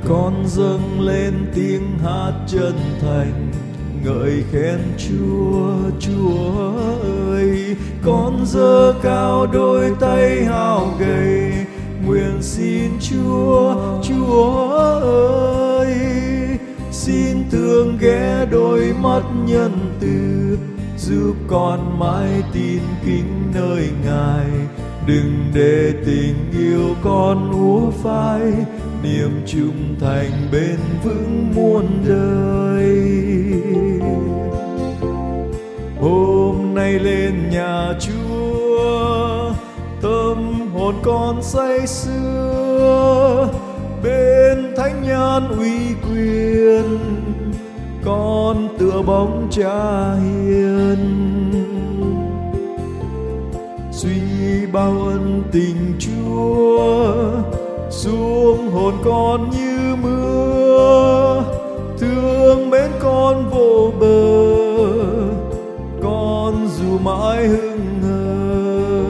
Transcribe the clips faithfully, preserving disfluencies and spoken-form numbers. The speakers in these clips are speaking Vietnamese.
Con dâng lên tiếng hát chân thành ngợi khen Chúa. Chúa ơi, con giơ cao đôi tay hao gầy, nguyện xin Chúa. Chúa ơi, xin thương ghé đôi mắt nhân từ, giúp con mãi tin kính nơi Ngài. Đừng để tình yêu con úa phai, niềm trung thành bền vững muôn đời. Hôm nay lên nhà Chúa, tâm hồn con say sưa, bên thánh nhân uy quyền, con tựa bóng Cha hiền. Suy bao ân tình Chúa xuống hồn con như mưa, thương mến con vô bờ, con dù mãi hững hờ.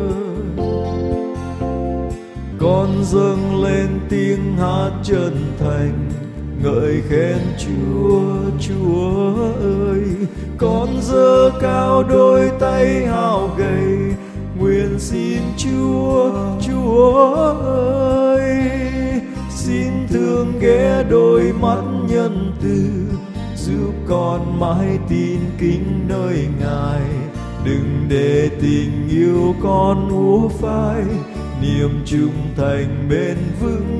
Con dâng lên tiếng hát chân thành ngợi khen Chúa. Chúa ơi, con giơ cao đôi tay hao gầy, nguyện xin Chúa. Chúa ơi, xin thương ghé đôi mắt nhân từ, giúp con mãi tin kính nơi Ngài. Đừng để tình yêu con úa phai, niềm trung thành bền vững